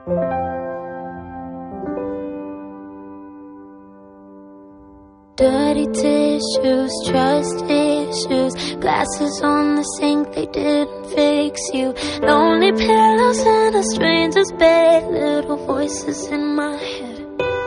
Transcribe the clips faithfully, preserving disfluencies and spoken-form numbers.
Dirty tissues, trust issues, glasses on the sink, they didn't fix you. Lonely pillows in a stranger's bed, little voices in my head.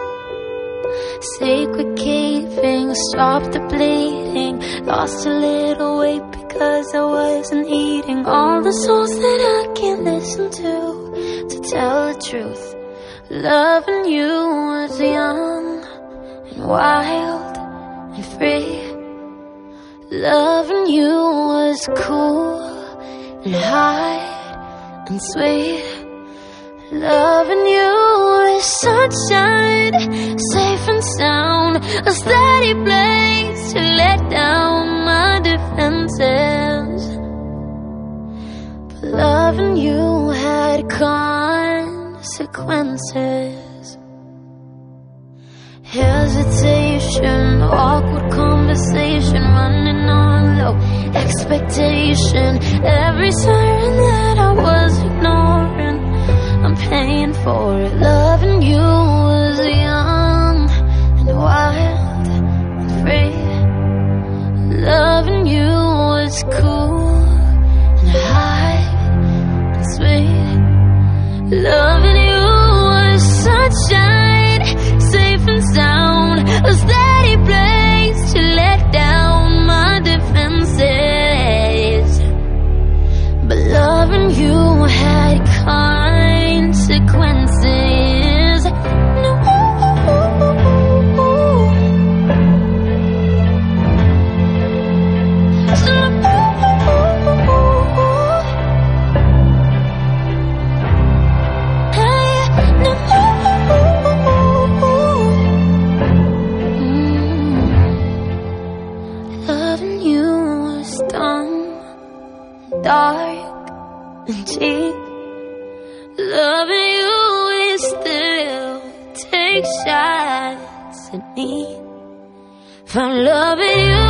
Sacred caving, stop the bleeding. Lost a little weight because I wasn't eating. All the songs that I can't listen to, to tell the truth. Loving you was young and wild and free. Loving you was cool and high and sweet. Loving you was sunshine, safe and sound, a steady place to let down my defenses. But loving you had consequences. Hesitation, awkward conversation, running on low expectation. Every siren that I was ignoring, I'm paying for it. Loving you was young and wild and free. Loving you was cool and high and sweet. Loving you was sunshine, safe and sound, a steady place to let down my defenses. But loving you had consequences. No. Loving you was dumb, dark and cheap. Loving you is still take shots at me. If I'm loving you